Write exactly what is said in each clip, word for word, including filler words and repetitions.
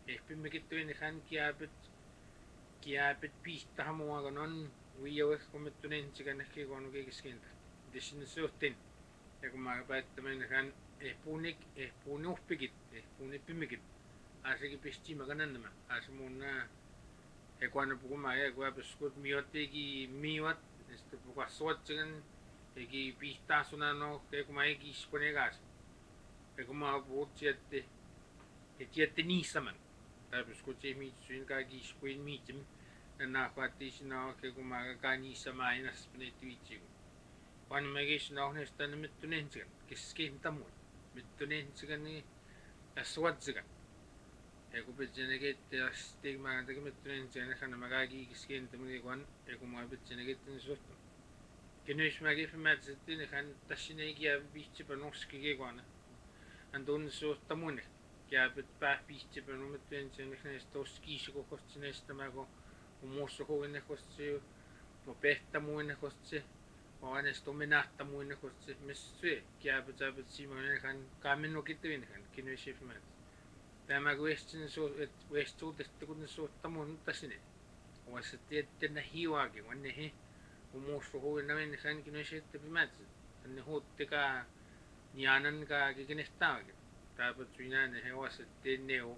ehpimmekittuin han kiapit kiapit piihtahamuagan on uijawek kumittunin sikannekki kuonukikiskinta dissin suhtin ja kun mä päättämään han ehpuunik ehpuunuhpikit ehpuunippimikit asiki pistimagan nämä asmunna e kuano pukuma e kuapiskut miotiki miot este pukasuotsen eki pihtasunano e kuma eki isponegas e kuma puutsiette e tiette niisaman tapiskut e mitsuin ka ispoin mitim na kwatisino ke kuma ka niisama inas penetvichi kuano megisno nestan mittunensigan kiskintamu mittunensigan ni aswatzigan Eko pitseneket stigma tekemettunen sen kana magagi kisken temni kwan eko ma pitseneket tin sotto. Kenys magi fematsetin kan tasine kia bichi panoski ke kwana. Andon so tamune. Kia pit pa bichi panometuen sen kan stoski siko kostine stamago umosso ko enne kostse mo pehta muenne kostse o anesto menahta muenne kostse messe kia pit pit simone kan kameno kitwen kan kenys femat. Tämä kuestin so et westuutesta kun suottamun tasine. Was tietenä hiuakin wanne he umuusu huina men sankin no sitten pimätsi. Anne huuttika nianan ka kikenestaakin. Tapat suinaan he was tenneo.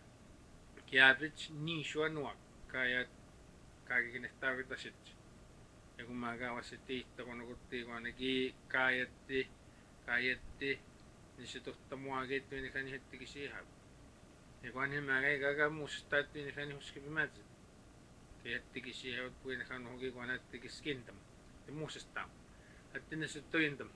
Kiapit ni shuanua kaya ka kikenestaakin tasit. Ja kun mä ka was tiitta kun kutti kun ki kayatti kayatti niin se totta mua kettuin kan hettikin siihen. Ja kun hän määrä kaga musta niin hän huski pimätsi. Kehettikin siihen kuin hän hoki kun näettikin skintam. Ja muistaa. Että ne se tointam.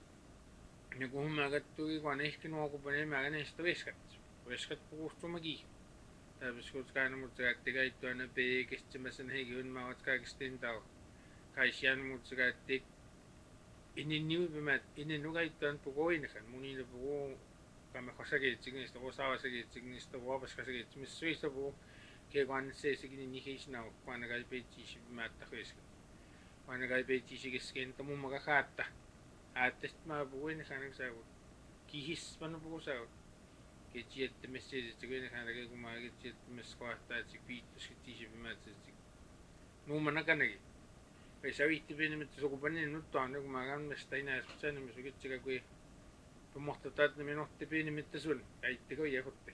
Ja kun mä kattui kun ehkä nuo kun pani määrä näistä veskat. Veskat puhustumakin. Täpis kun kaina mutta kätti käyttöä ne peekistämäsen heikin mä oot kaikista tintau. Kaisian mutta kätti inni niu pimät inni nu käyttöön pukoinkan. Mun niille puhuu kama kasagitsigistä osavasagitsigistä vuopaskasagit missuista puhuu. Ke kun se sikin ni hisna kun kai peitsi mättä hiska. Kun kai peitsi sikisken tomu maka khatta. Attest ma puhuin kanan sa kihis pan puhu sa. Ke jiette message tigin kanan ke kuma ke jiette mesquata sikpitus kiti mättä. Nu manakanagi. Ei savitti pienemmät sukupanin nyt on kun mä kan mesta inä sen misukitsika kui pomohta tatne minuutti pienemmät sun. Äittikö jehotti.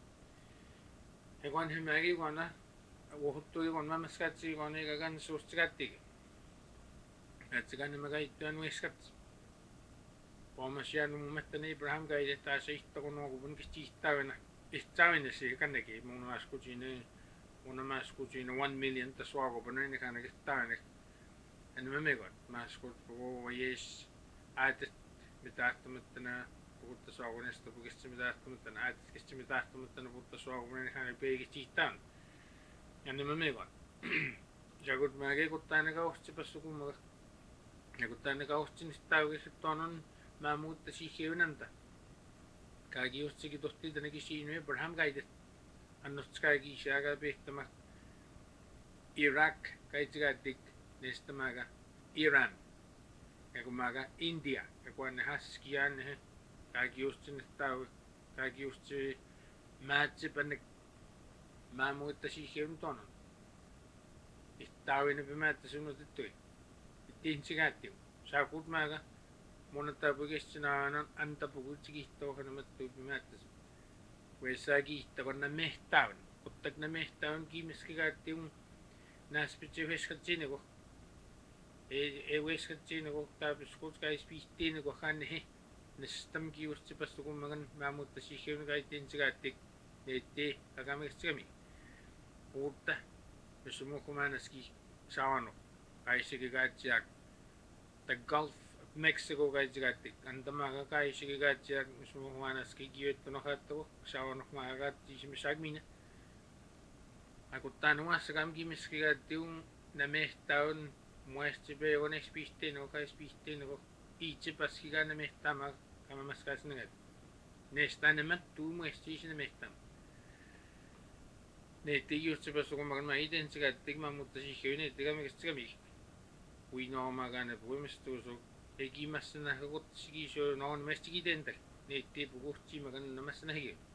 Ja kun hän mäki kun vuottui kun mä skatsi kun eikä kan suustikatti. Että kan mä käyttöön viskat. Pomasian mun mielestä niin Abraham käytetään se ihto kun on kun kistiittävänä. Istävänä se kanneki mun askutin mun askutin one million taswago panen kan kistävänä. En mä mekon. Mä askut puhuu jees äätet mitä ahtomattana puhutta suagunesta pukista mitä ahtomattana äätetkistä mitä ahtomattana puhutta suagunen hän peikistä ihtaan. Ja niin mä mekon. Ja kun mä keikuttaa ne kausti passu kummakas. Ja kun tänne kausti niin sitten oikeasti tuon on mä muutta siihen ynäntä. Kaikki just sekin tohtii tännekin siinä Abraham käytet. Annost kaikki sieltä pehtämä. Irak kaikki käytik. Näistä mäkä Iran. Ja kun mäkä India. Ja kun ne haskiaan ne kaikki just sinne tau. Kaikki just se määtsipänne. Mä muutta siihen tuon on. Tauin ne pimättä sinut ettui. Tinsi käytti. Saa kuut mäkä. Monetta pukistina on anta pukutsi kihtoo kanamattu pimättä. Kun saa kihtoo kun ne mehtävän. Ottak ne mehtävän kiimiski käytti un. Näspitsi veskat sinne kun. Ei ei veskat sinne kun taapis kuut käis pihtiin kun hän he. Nestam kiusti pastu kun mäkan mä mutta siihen käytiin se käytti. Neetti takamiksi kami. Uutta. Jos mun kun mä näski saanut. Kaisikin käytti. The Gulf of Mexico kaikki käytti. Antamaga kaisikin käytti. Jos mun kun mä näski kiutti no kattu. Saanut mä käytti se missä minä. Akuttaa nuassa kamki miski käytti un. Ne mehtä on. Muesti pe on expisten o kais pisten o itse paski kan mehtä ma kama maskas ngat. Nesta ne mat tu muesti sinne mehtä. Ne tiiutse pasu kun mä iten se käytti mä mutta siis ei ne tiga miksi kami. Kui no ma kan puimistu so ei kimassa na kotsi so no mesti kitentä. Ne tipu kohti mä kan namassa nähi.